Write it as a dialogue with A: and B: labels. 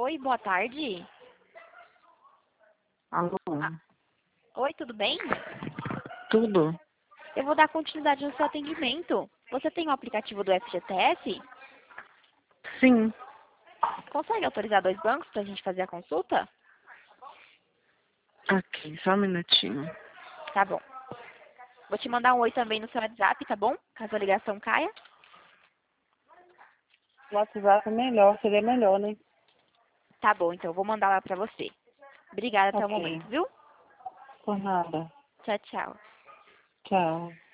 A: Oi, boa tarde.
B: Alô?
A: Oi, tudo bem?
B: Tudo?
A: Eu vou dar continuidade no seu atendimento. Você tem o aplicativo do FGTS?
B: Sim.
A: Consegue autorizar 2 bancos para a gente fazer a consulta?
B: Aqui, só um minutinho.
A: Tá bom. Vou te mandar um oi também no seu WhatsApp, tá bom? Caso a ligação caia.
B: O WhatsApp é melhor, seria melhor, né?
A: Tá bom, então eu vou mandar lá pra você. Obrigada até o
B: Ok.
A: momento, viu?
B: Por nada.
A: Tchau, tchau.
B: Tchau.